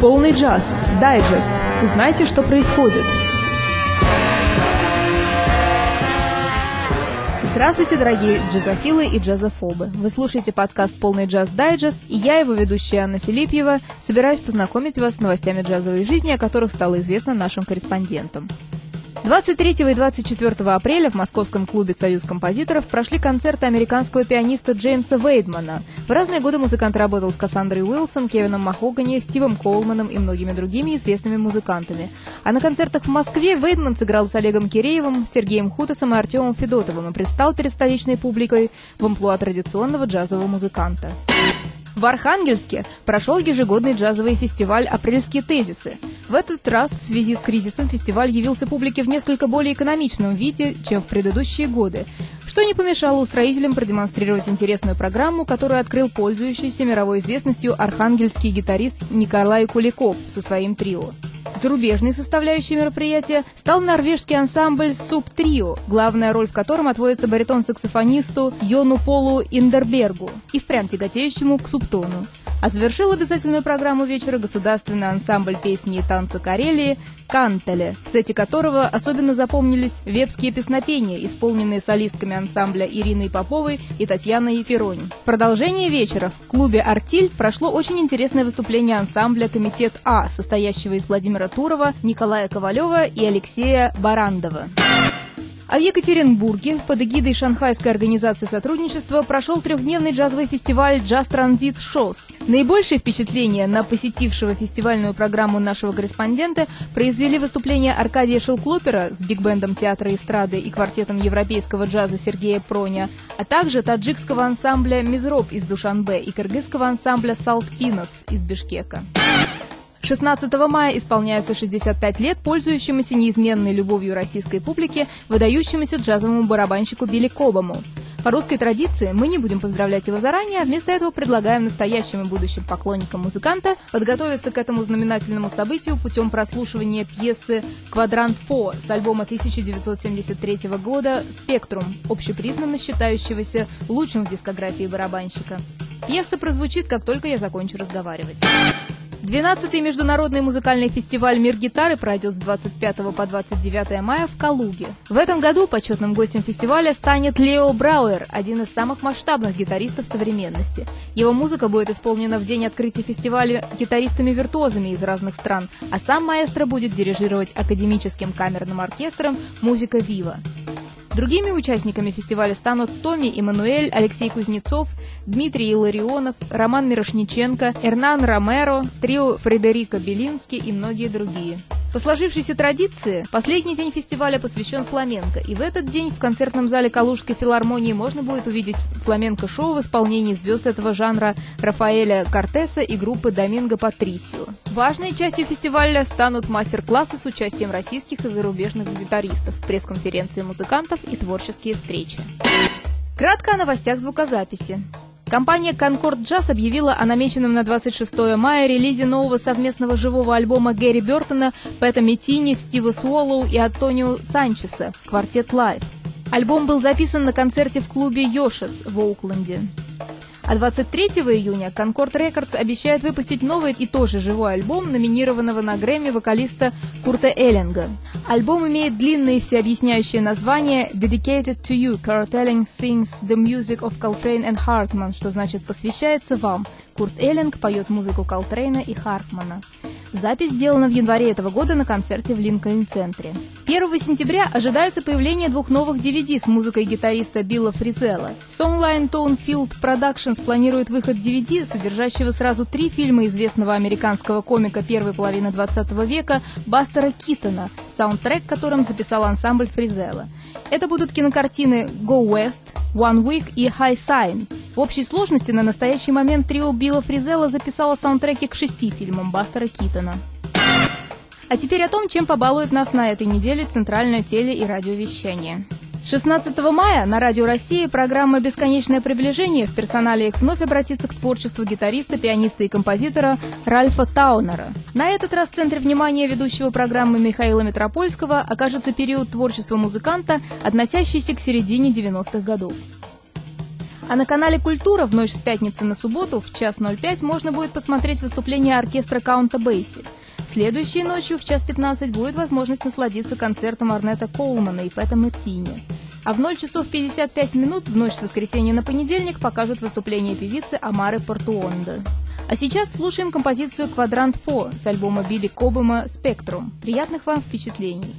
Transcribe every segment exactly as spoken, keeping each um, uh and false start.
Полный джаз. Дайджест. Узнайте, что происходит. Здравствуйте, дорогие джазофилы и джазофобы. Вы слушаете подкаст «Полный джаз дайджест», и я, его ведущая Анна Филипьева, собираюсь познакомить вас с новостями джазовой жизни, о которых стало известно нашим корреспондентам. двадцать третьего и двадцать четвёртого апреля в московском клубе «Союз композиторов» прошли концерты американского пианиста Джеймса Вейдмана. В разные годы музыкант работал с Кассандрой Уилсон, Кевином Махогани, Стивом Коулманом и многими другими известными музыкантами. А на концертах в Москве Вейдман сыграл с Олегом Киреевым, Сергеем Хутасом и Артемом Федотовым и предстал перед столичной публикой в амплуа традиционного джазового музыканта. В Архангельске прошел ежегодный джазовый фестиваль «Апрельские тезисы». В этот раз в связи с кризисом фестиваль явился публике в несколько более экономичном виде, чем в предыдущие годы, что не помешало устроителям продемонстрировать интересную программу, которую открыл пользующийся мировой известностью архангельский гитарист Николай Куликов со своим трио. Зарубежной составляющей мероприятия стал норвежский ансамбль «Суб-трио», главная роль в котором отводится баритон-саксофонисту Йону Полу Индербергу и впрямь тяготеющему к субтону. А завершил обязательную программу вечера государственный ансамбль песни и танца Карелии «Кантеле», в сете которого особенно запомнились вепские песнопения, исполненные солистками ансамбля Ириной Поповой и Татьяной Епиронь. В продолжение вечера в клубе «Артиль» прошло очень интересное выступление ансамбля «Комитет А», состоящего из Владимира Турова, Николая Ковалева и Алексея Барандова. А в Екатеринбурге под эгидой Шанхайской организации сотрудничества прошел трехдневный джазовый фестиваль «Джаз Транзит Шос». Наибольшее впечатление на посетившего фестивальную программу нашего корреспондента произвели выступления Аркадия Шелклопера с биг-бендом театра эстрады и квартетом европейского джаза Сергея Проня, а также таджикского ансамбля «Мизроб» из Душанбе и кыргызского ансамбля «Салт Пинатс» из Бишкека. шестнадцатого мая исполняется шестьдесят пять лет пользующемуся неизменной любовью российской публики выдающемуся джазовому барабанщику Билли Кобому. По русской традиции мы не будем поздравлять его заранее, а вместо этого предлагаем настоящим и будущим поклонникам музыканта подготовиться к этому знаменательному событию путем прослушивания пьесы «Квадрант Фо» с альбома тысяча девятьсот семьдесят третьего года «Спектрум», общепризнанно считающегося лучшим в дискографии барабанщика. Пьеса прозвучит, как только я закончу разговаривать. двенадцатый международный музыкальный фестиваль «Мир гитары» пройдет с двадцать пятого по двадцать девятое мая в Калуге. В этом году почетным гостем фестиваля станет Лео Брауэр, один из самых масштабных гитаристов современности. Его музыка будет исполнена в день открытия фестиваля гитаристами-виртуозами из разных стран, а сам маэстро будет дирижировать академическим камерным оркестром «Музыка Вива». Другими участниками фестиваля станут Томми Эммануэль, Алексей Кузнецов, Дмитрий Илларионов, Роман Мирошниченко, Эрнан Ромеро, трио Фредерико Белински и многие другие. По сложившейся традиции, последний день фестиваля посвящен фламенко, и в этот день в концертном зале Калужской филармонии можно будет увидеть фламенко-шоу в исполнении звезд этого жанра Рафаэля Кортеса и группы Доминго Патрисио. Важной частью фестиваля станут мастер-классы с участием российских и зарубежных гитаристов, пресс-конференции музыкантов и творческие встречи. Кратко о новостях звукозаписи. Компания «Конкорд Джаз» объявила о намеченном на двадцать шестое мая релизе нового совместного живого альбома Гэри Бертона, Пэта Метини, Стива Суоллоу и Антонио Санчеса «Квартет Лайв». Альбом был записан на концерте в клубе «Йошес» в Оукленде. А двадцать третьего июня Concord Records обещает выпустить новый и тоже живой альбом номинированного на Грэмми вокалиста Курта Эллинга. Альбом имеет длинное и всеобъясняющее название «Dedicated to you, Kurt Elling sings the music of Coltrane and Hartman», что значит «посвящается вам». Курт Эллинг поет музыку Колтрейна и Хартмана. Запись сделана в январе этого года на концерте в Линкольн-центре. первого сентября ожидается появление двух новых ди ви ди с музыкой гитариста Билла Фризелла. Songline Tone Field Productions планирует выход ди ви ди, содержащего сразу три фильма известного американского комика первой половины двадцатого века Бастера Китона, саундтрек которым записал ансамбль Фризелла. Это будут кинокартины «Go West», «One Week» и «High Sign». В общей сложности на настоящий момент трио Билла Фризелла записало саундтреки к шести фильмам Бастера Китона. А теперь о том, чем побалует нас на этой неделе центральное теле- и радиовещание. шестнадцатого мая на Радио России программа «Бесконечное приближение» в персонале их вновь обратится к творчеству гитариста, пианиста и композитора Ральфа Таунера. На этот раз в центре внимания ведущего программы Михаила Митропольского окажется период творчества музыканта, относящийся к середине девяностых годов. А на канале «Культура» в ночь с пятницы на субботу в час ноль пять можно будет посмотреть выступление оркестра Каунта Бейси. Следующей ночью в час пятнадцать будет возможность насладиться концертом Орнета Коулмана и Пэта Метини. А в ноль часов пятьдесят пять минут в ночь с воскресенья на понедельник покажут выступление певицы Амары Портуондо. А сейчас слушаем композицию «Квадрант Фо» с альбома Билли Кобама «Спектрум». Приятных вам впечатлений!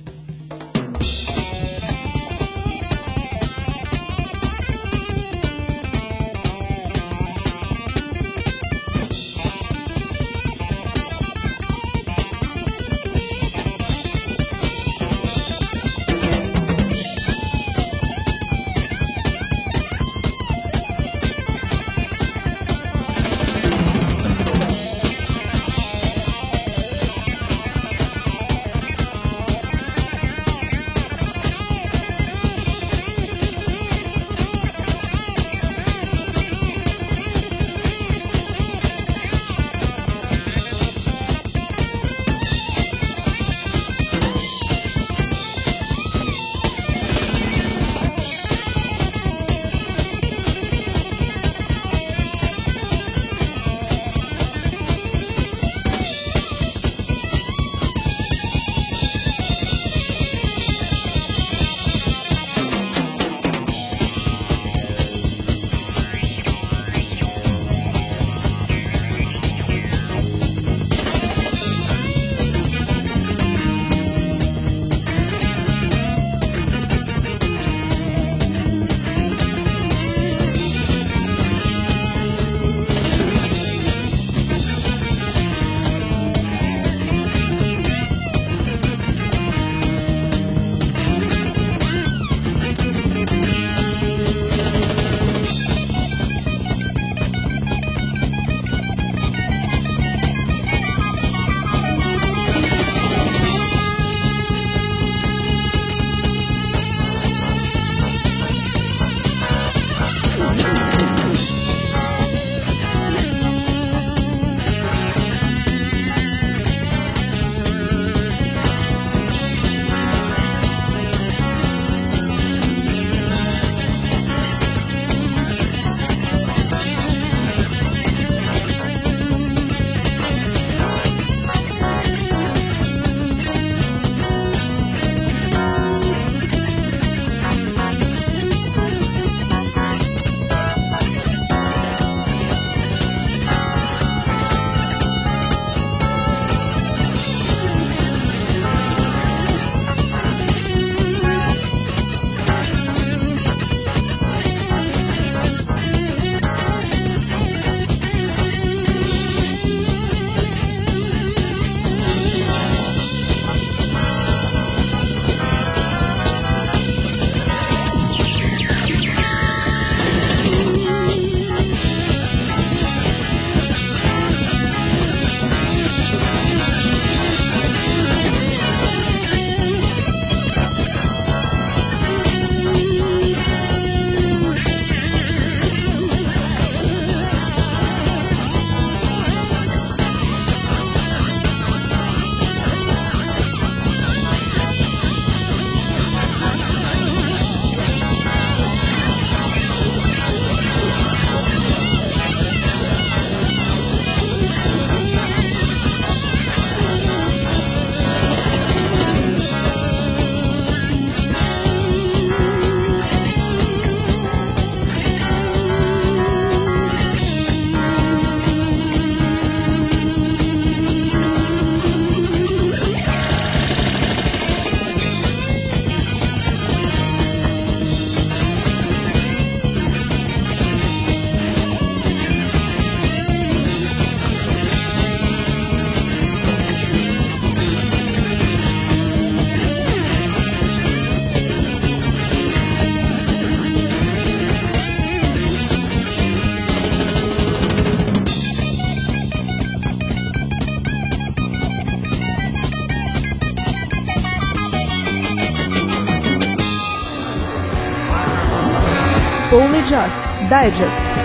Полный джаз. Дайджест.